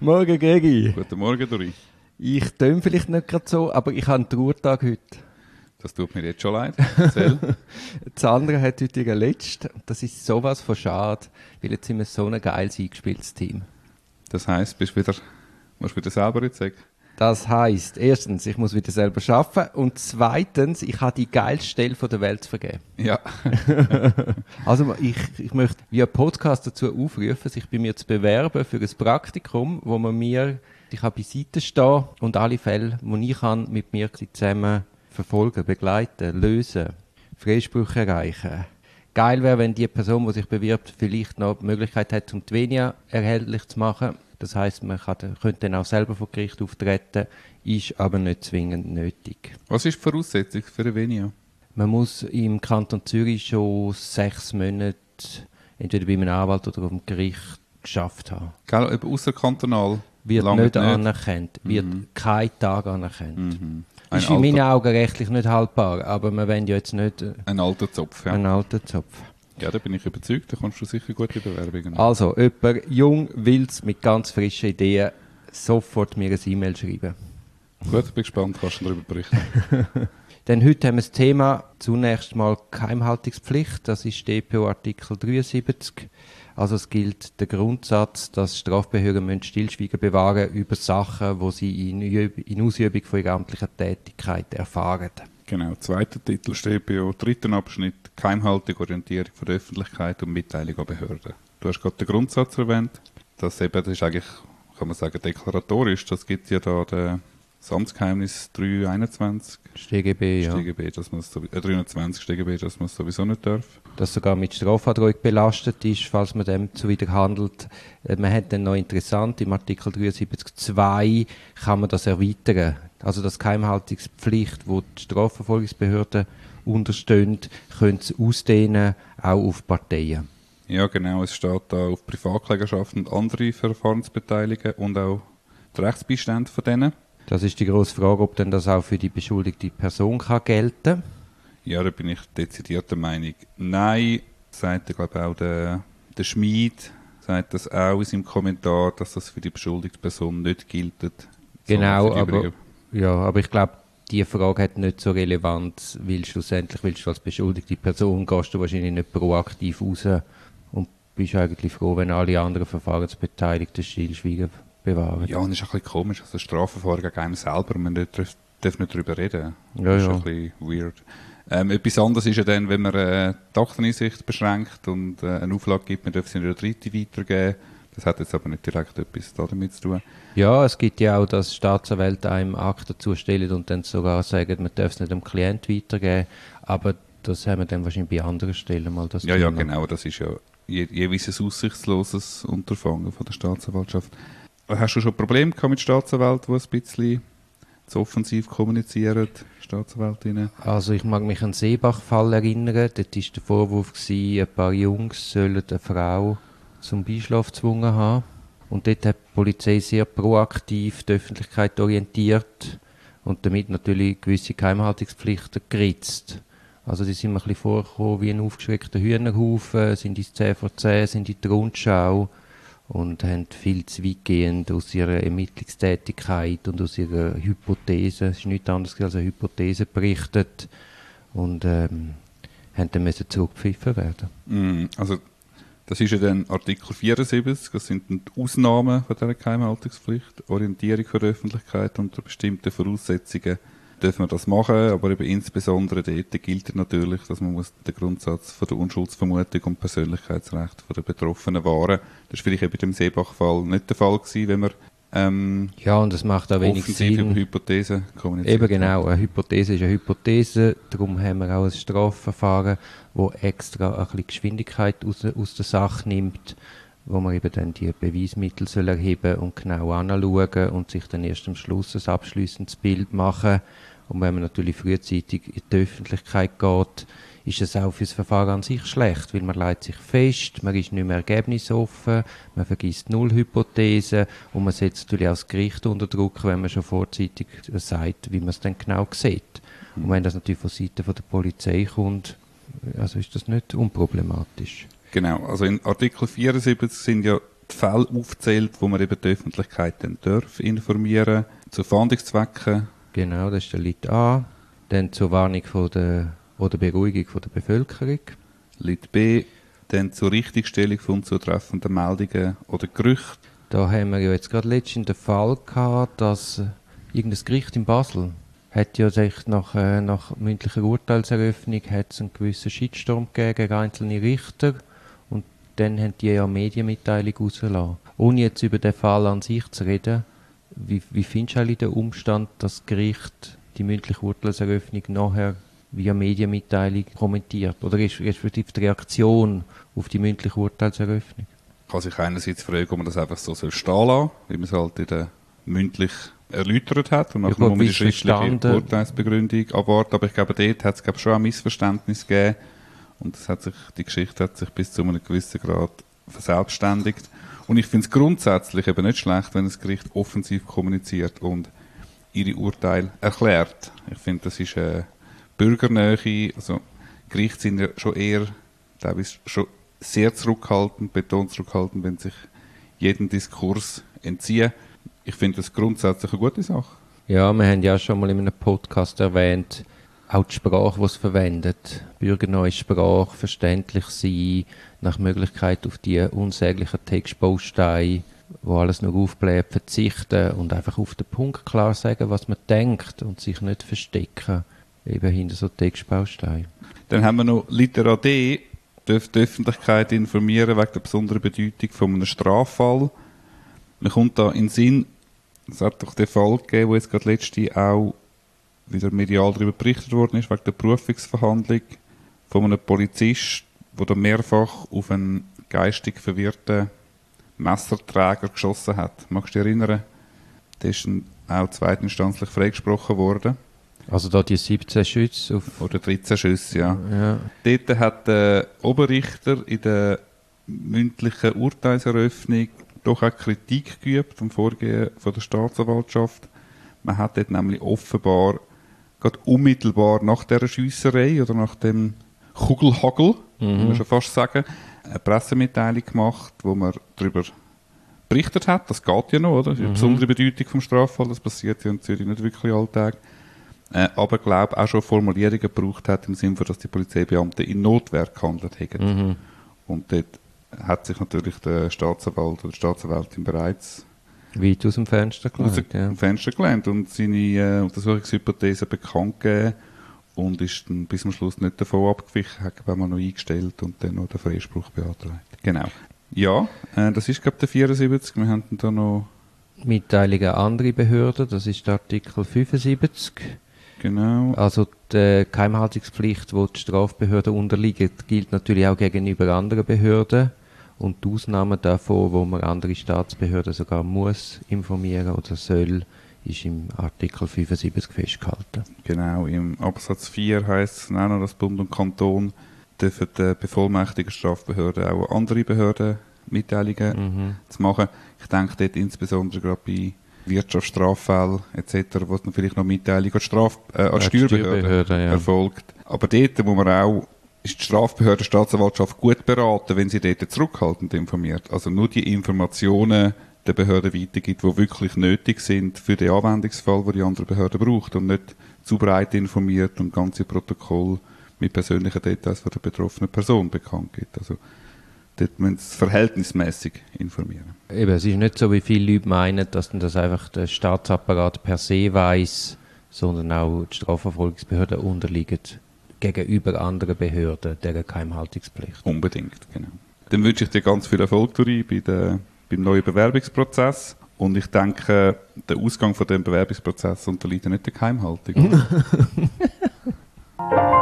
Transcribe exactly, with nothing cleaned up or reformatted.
Morgen, Gregi. Guten Morgen, Dori. Ich töne vielleicht nicht gerade so, aber ich habe einen Trauertag heute. Das tut mir jetzt schon leid. Erzähl. Sandra hat heute ihren letzten. Das ist sowas von schade, weil jetzt sind wir so ein geiles eingespieltes Team. Das heisst, bist wieder, musst du wieder selber jetzt sagen? Das heisst, erstens, ich muss wieder selber arbeiten und zweitens, ich habe die geilste Stelle der Welt zu vergeben. Ja. Also ich, ich möchte via Podcast dazu aufrufen, sich bei mir zu bewerben für ein Praktikum, wo man mir, ich habe beiseite stehen und alle Fälle, die ich kann, mit mir zusammen verfolgen, begleiten, lösen, Freisprüche erreichen. Geil wäre, wenn die Person, die sich bewirbt, vielleicht noch die Möglichkeit hat, um die Venia erhältlich zu machen. Das heisst, man kann, könnte dann auch selber vor Gericht auftreten, ist aber nicht zwingend nötig. Was ist die Voraussetzung für eine Venia? Man muss im Kanton Zürich schon sechs Monate entweder bei einem Anwalt oder auf dem Gericht geschafft haben. Gell, eben ausserkantonal? Wird Lange nicht, nicht anerkannt, wird Mhm. kein Tag anerkannt. Mhm. Ein Ist in meinen alter, Augen rechtlich nicht haltbar, aber wir wollen ja jetzt nicht äh, ein alter Zopf, ja. einen alten Zopf. Ja, da bin ich überzeugt, da kommst du sicher gute Bewerbungen. Also, jemand jung, wild, mit ganz frischen Ideen, sofort mir ein E-Mail schreiben. Gut, ich bin gespannt, kannst du darüber berichten. Denn heute haben wir das Thema zunächst mal Geheimhaltungspflicht, das ist D P O Artikel dreiundsiebzig. Also es gilt der Grundsatz, dass Strafbehörden müssen Stillschweigen bewahren über Sachen, die sie in, Üb- in Ausübung von ihrer amtlichen Tätigkeit erfahren. Genau, zweiter Titel steht bei O, dritten Abschnitt, Geheimhaltung, Orientierung von der Öffentlichkeit und Mitteilung an Behörden. Du hast gerade den Grundsatz erwähnt, das eben, das ist eigentlich, kann man sagen, deklaratorisch, das gibt ja da den das Amtsgeheimnis dreihunderteinundzwanzig S T G B, ja. S T G B, dass man es sowie- äh, dreihundertzwanzig S T G B, dass man es sowieso nicht darf. Das sogar mit Strafandrohung belastet ist, falls man dem zuwider handelt. Äh, Man hat dann noch interessant, im Artikel dreiundsiebzig Absatz zwei kann man das erweitern. Also das Geheimhaltungspflicht, wo die Strafverfolgungsbehörden unterstehen, können sie ausdehnen, auch auf Parteien. Ja, genau, es steht da auf Privatklägerschaften und andere Verfahrensbeteiligungen und auch die Rechtsbeistände von denen. Das ist die grosse Frage, ob denn das auch für die beschuldigte Person kann gelten. Ja, da bin ich dezidiert der Meinung, nein, sagt, glaube ich, auch der, der Schmied, sagt das auch in seinem Kommentar, dass das für die beschuldigte Person nicht gilt. Genau, sondern für die aber, übrigen. ja, aber ich glaube, diese Frage hat nicht so Relevanz, weil schlussendlich willst du als beschuldigte Person, gehst du wahrscheinlich nicht proaktiv raus und bist eigentlich froh, wenn alle anderen Verfahrensbeteiligten Stillschweigen bewahren. Ja, und es ist ein bisschen komisch, also Strafverfahren gegen einen selber, man nicht, darf nicht darüber reden. Ja, Das ist ja. ein bisschen weird. Ähm, etwas anderes ist ja dann, wenn man äh, die Akteneinsicht beschränkt und äh, eine Auflage gibt, man darf sie nicht an Dritte weitergeben. Das hat jetzt aber nicht direkt etwas damit zu tun. Ja, es gibt ja auch, dass Staatsanwälte einem Akten zustellen und dann sogar sagen, man darf es nicht dem Klient weitergeben. Aber das haben wir dann wahrscheinlich bei anderen Stellen mal das Ja, ja, Thema. genau. Das ist ja je, jeweils ein aussichtsloses Unterfangen von der Staatsanwaltschaft. Hast du schon Probleme gehabt mit Staatsanwälten, die ein bisschen zu offensiv kommunizieren, Staatsanwältinnen? Also ich mag mich an den Seebach-Fall erinnern. Dort war der Vorwurf, gewesen, ein paar Jungs sollen eine Frau zum Beischlaf gezwungen haben. Und dort hat die Polizei sehr proaktiv die Öffentlichkeit orientiert und damit natürlich gewisse Geheimhaltungspflichten geritzt. Also die sind mir ein bisschen vorgekommen wie ein aufgeschreckter Hühnerhaufen, sind ins zehn vor zehn, sind in die Rundschau und haben viel zu weitgehend aus ihrer Ermittlungstätigkeit und aus ihrer Hypothese, es ist nichts anderes als eine Hypothese, berichtet und ähm, haben dann müssen zurückgepfiffen werden. Mm, also das ist ja dann Artikel vierundsiebzig, das sind dann die Ausnahmen von dieser Geheimhaltungspflicht, Orientierung für die Öffentlichkeit unter bestimmten Voraussetzungen dürfen wir das machen, aber eben insbesondere dort gilt natürlich, dass man muss den Grundsatz von der Unschuldsvermutung und Persönlichkeitsrecht von der Betroffenen wahren. Das war vielleicht eben im Seebach-Fall nicht der Fall gewesen, wenn man ähm, Ja, und es macht auch wenig offensiv über Sinn. Hypothesen kommuniziert. Eben genau, eine Hypothese ist eine Hypothese, darum haben wir auch ein Strafverfahren, das extra ein bisschen Geschwindigkeit aus, aus der Sache nimmt, wo man eben dann die Beweismittel soll erheben und genau anschauen und sich dann erst am Schluss ein abschließendes Bild machen. Und wenn man natürlich frühzeitig in die Öffentlichkeit geht, ist es auch für das Verfahren an sich schlecht, weil man legt sich fest, man ist nicht mehr ergebnisoffen, man vergisst null Hypothesen und man setzt natürlich auch das Gericht unter Druck, wenn man schon vorzeitig sagt, wie man es dann genau sieht. Mhm. Und wenn das natürlich von Seiten von der Polizei kommt, also ist das nicht unproblematisch. Genau, also in Artikel vierundsiebzig sind ja die Fälle aufzählt, wo man eben die Öffentlichkeit dann darf informieren, zu Fahndungszwecken. Genau, das ist der Lit A. Dann zur Warnung von der, oder Beruhigung von der Bevölkerung. Lit B, dann zur Richtigstellung von unzutreffenden Meldungen oder Gerüchten. Da haben wir ja jetzt gerade letztens den Fall gehabt, dass äh, irgendein Gericht in Basel hat ja sich nach, äh, nach mündlicher Urteilseröffnung hat es einen gewissen Shitstorm gegeben gegen einzelne Richter und dann haben die ja eine Medienmitteilung rausgelassen. Ohne jetzt über den Fall an sich zu reden, wie, wie findest du eigentlich den Umstand, dass das Gericht die mündliche Urteilseröffnung nachher via Medienmitteilung kommentiert? Oder ist respektive die Reaktion auf die mündliche Urteilseröffnung? Kann sich einerseits fragen, ob man das einfach so stehen lassen soll, wie man es halt in der mündlich erläutert hat und nachher muss man die schriftliche Urteilsbegründung abwarten. Aber ich glaube, dort hat es glaube schon ein Missverständnis gegeben und das hat sich, die Geschichte hat sich bis zu einem gewissen Grad verselbstständigt. Und ich finde es grundsätzlich eben nicht schlecht, wenn das Gericht offensiv kommuniziert und ihre Urteile erklärt. Ich finde, das ist eine Bürgernähe. Also Gerichte sind ja schon eher teilweise schon sehr zurückhaltend, betont zurückhaltend, wenn sich jeden Diskurs entziehen. Ich finde das grundsätzlich eine gute Sache. Ja, wir haben ja schon mal in einem Podcast erwähnt, auch die Sprache, die es verwendet. Bürgerneue Sprache, verständlich sein, nach Möglichkeit auf die unsäglichen Textbausteine, wo alles nur aufbleibt, verzichten und einfach auf den Punkt klar sagen, was man denkt und sich nicht verstecken, eben hinter so Textbausteinen. Dann haben wir noch Litera D, dürfen die Öffentlichkeit informieren wegen der besonderen Bedeutung von einem Straffall. Man kommt da in den Sinn, es hat doch den Fall gegeben, wo jetzt gerade letzte auch wieder medial darüber berichtet worden ist, wegen der Berufungsverhandlung von einem Polizist, der da mehrfach auf einen geistig verwirrten Messerträger geschossen hat. Magst du dich erinnern? Der ist dann auch zweitinstanzlich freigesprochen worden. Also da die siebzehn Schüsse auf... Oder dreizehn Schüsse, ja. ja. Dort hat der Oberrichter in der mündlichen Urteilseröffnung doch auch Kritik geübt am Vorgehen von der Staatsanwaltschaft. Man hat dort nämlich offenbar gerade unmittelbar nach dieser Schiesserei oder nach dem Kugelhagel, mhm. muss man schon fast sagen, eine Pressemitteilung gemacht, wo man darüber berichtet hat. Das geht ja noch, oder? Das ist eine mhm. besondere Bedeutung vom Straffall. Das passiert ja in Zürich nicht wirklich alltag. Äh, aber ich glaube auch schon Formulierungen gebraucht hat, im Sinne, dass die Polizeibeamten in Notwehr gehandelt haben. Mhm. Und dort hat sich natürlich der Staatsanwalt oder die Staatsanwältin bereits weit aus dem Fenster gelehnt, aus ja. dem Fenster gelehnt und seine äh, Untersuchungshypothese bekannt gegeben und ist dann bis zum Schluss nicht davon abgewichen, hat man noch eingestellt und dann noch den Freispruch beantragt. Genau. Ja, äh, das ist glaube ich der vierundsiebzig. Wir haben da noch Mitteilungen an andere Behörden, das ist der Artikel fünfundsiebzig. Genau. Also die Geheimhaltungspflicht, die die Strafbehörden unterliegen, gilt natürlich auch gegenüber anderen Behörden. Und die Ausnahmen davon, wo man andere Staatsbehörden sogar muss informieren oder soll, ist im Artikel fünfundsiebzig festgehalten. Genau, im Absatz vier heisst es auch noch, dass Bund und Kanton dürfen die bevollmächtigten Strafbehörden auch andere Behörden Mitteilungen mhm. zu machen. Ich denke dort insbesondere gerade bei Wirtschaftsstraffällen et cetera, wo dann vielleicht noch Mitteilung an die, Straf, äh, an die Steuerbehörde, Steuerbehörde ja. erfolgt. Aber dort, wo man auch, ist die Strafbehörde, die Staatsanwaltschaft gut beraten, wenn sie dort zurückhaltend informiert. Also nur die Informationen der Behörde weitergibt, die wirklich nötig sind für den Anwendungsfall, den die andere Behörde braucht und nicht zu breit informiert und ganze Protokoll mit persönlichen Details von der betroffenen Person bekannt gibt. Also dort müssen sie verhältnismäßig informieren. Eben, es ist nicht so, wie viele Leute meinen, dass das einfach der Staatsapparat per se weiss, sondern auch die Strafverfolgungsbehörden unterliegen gegenüber anderen Behörden dieser Geheimhaltungspflicht. Unbedingt, genau. Dann wünsche ich dir ganz viel Erfolg, Dori, bei der, beim neuen Bewerbungsprozess. Und ich denke, der Ausgang von dem Bewerbungsprozess unterliegt nicht der Geheimhaltung.